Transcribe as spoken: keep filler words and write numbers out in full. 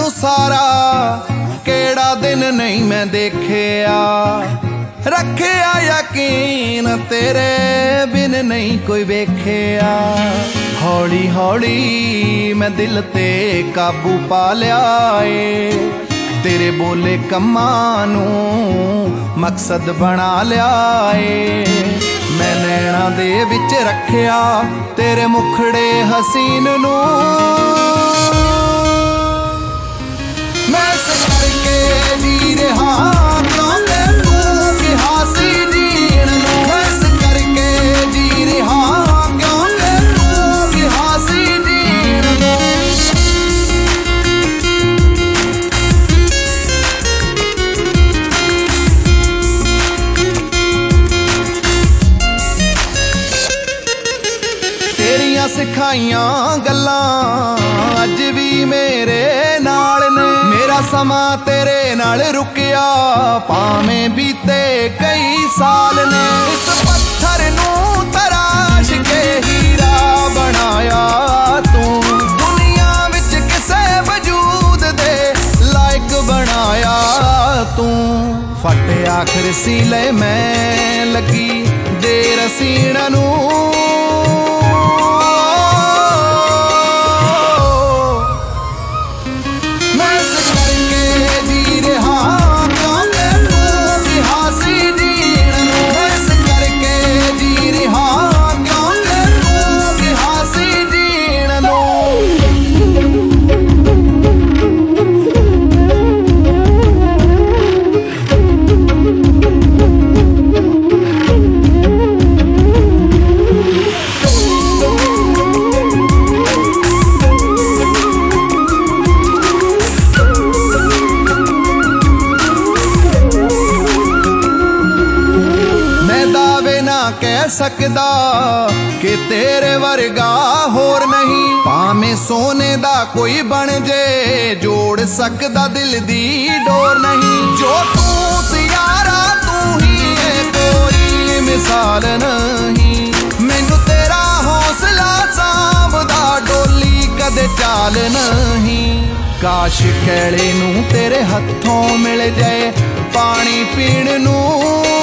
ਮੈਨੂੰ ਸਾਰਾ ਕਿਹੜਾ ਦਿਨ ਨਹੀਂ ਮੈਂ ਦੇਖਿਆ। ਰੱਖਿਆ ਯਕੀਨ ਤੇਰੇ ਬਿਨ ਨਹੀਂ ਕੋਈ ਵੇਖਿਆ। ਹੌਲੀ ਹੌਲੀ ਮੈਂ ਦਿਲ ਤੇ ਕਾਬੂ ਪਾ ਲਿਆ ਏ। ਤੇਰੇ ਬੋਲੇ ਕੰਮਾਂ ਨੂੰ ਮਕਸਦ ਬਣਾ ਲਿਆ ਏ। ਮੈਂ ਨੈਣਾ ਦੇ ਵਿੱਚ ਰੱਖਿਆ ਤੇਰੇ ਮੁਖੜੇ ਹਸੀਨ ਨੂੰ। ਮੈਂ ਇਸ ਕਰਕੇ ਜੀ ਰਿਹਾ ਕਿਉਂ ਤੈਨੂੰ ਕਿਹਾ ਸੀ ਜੀਣ ਨੂੰ। ਮੈਂ ਇਸ ਕਰਕੇ ਜੀ ਰਿਹਾ ਕਿਉਂ ਤੈਨੂੰ ਕਿਹਾ ਸੀ ਜੀਣ ਨੂੰ। ਤੇਰੀਆਂ ਸਿਖਾਈਆਂ ਗੱਲਾਂ ਅੱਜ ਵੀ ਮੇਰੇ ਨਾਲ ਨੇ। ਮੇਰਾ ਸਮਾਂ ਤੇਰੇ ਨਾਲ ਰੁਕਿਆ ਭਾਵੇਂ ਬੀਤੇ ਕਈ ਸਾਲ ਨੇ। ਇਸ ਪੱਥਰ ਨੂੰ ਤਰਾਸ਼ ਕੇ ਹੀਰਾ ਬਣਾਇਆ ਤੂੰ। ਦੁਨੀਆ ਵਿੱਚ ਕਿਸੇ ਵਜੂਦ ਦੇ ਲਾਇਕ ਬਣਾਇਆ ਤੂੰ। ਫਟ ਆਖਰ ਸੀ ਲੈ ਮੈਂ ਲੱਗੀ ਦੇਰ ਸੀਣ ਨੂੰ। ਕਹਿ ਸਕਦਾ ਕਿ ਤੇਰੇ ਵਰਗਾ ਹੋਰ ਨਹੀਂ। ਭਾਵੇਂ ਸੋਨੇ ਦਾ ਕੋਈ ਬਣ ਜੇ ਜੋੜ ਸਕਦਾ ਦਿਲ ਦੀ ਡੋਰ ਨਹੀਂ। ਜੋ ਤੂੰ ਸਿਆਰਾ ਤੂੰ ਹੀ ਹੈ ਕੋਈ ਮਿਸਾਲ ਨਹੀਂ। ਮੈਨੂੰ ਤੇਰਾ ਹੌਸਲਾ ਸਾਂਭਦਾ ਡੋਲੀ ਕਦੇ ਚਾਲ ਨਹੀਂ। ਕਾਸ਼ ਕੈਲੇ ਨੂੰ ਤੇਰੇ ਹੱਥੋਂ ਮਿਲ ਜਾਏ ਪਾਣੀ ਪੀਣ ਨੂੰ।